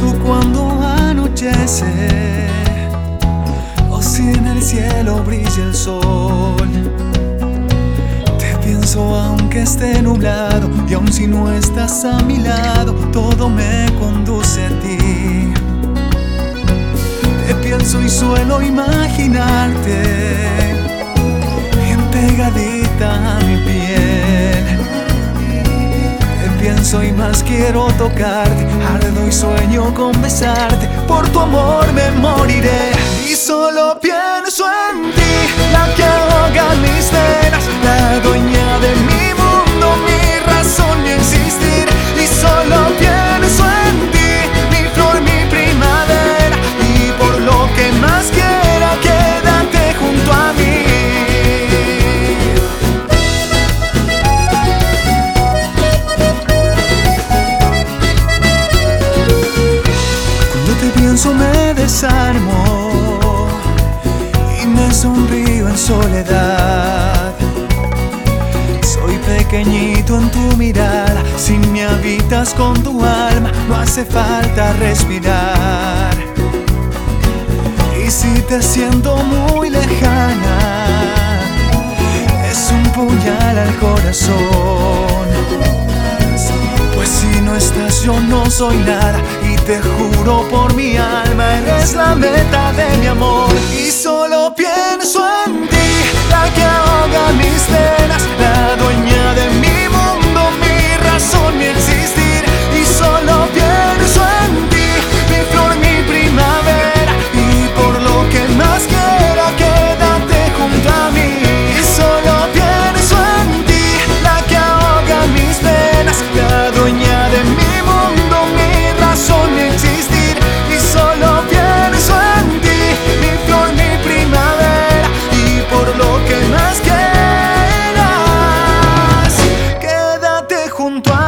pienso cuando anochece, o si en el cielo brilla el sol. Te pienso aunque esté nublado, y aun si no estás a mi lado, todo me conduce a ti. Te pienso y suelo imaginarte bien pegadita a mi piel. Te pienso y más quiero tocarte, ardo y sueño con besarte. Por tu amor me moriré. Y solo pienso en ti, la que ahoga mis venas, la dueña de mi mundo, mi razón, mi existir. Y solo pienso en ti, mi flor, mi primavera. Y por lo que más quiera, quédate junto a mí. Cuando te pienso me desarmo y me sonrío en soledad. Soy pequeñito en tu mirada, si me habitas con tu alma, no hace falta respirar. Y si te siento muy lejana, es un puñal al corazón. Pues si no estás yo no soy nada, y te juro por mi alma, eres la meta de mi amor. Y solo pienso en ti, la que ahoga mis venas, la dueña de mi mundo, mi razón, mi existir. Y solo pienso en ti, mi flor, mi primavera. Y por lo que más quiera, quédate junto a mí. Y solo pienso en ti, la que ahoga mis venas, la dueña de mi mundo, mi razón, mi existir. Y solo pienso en ti, mi flor, mi primavera. Y por lo que más quieras, quédate junto a mí.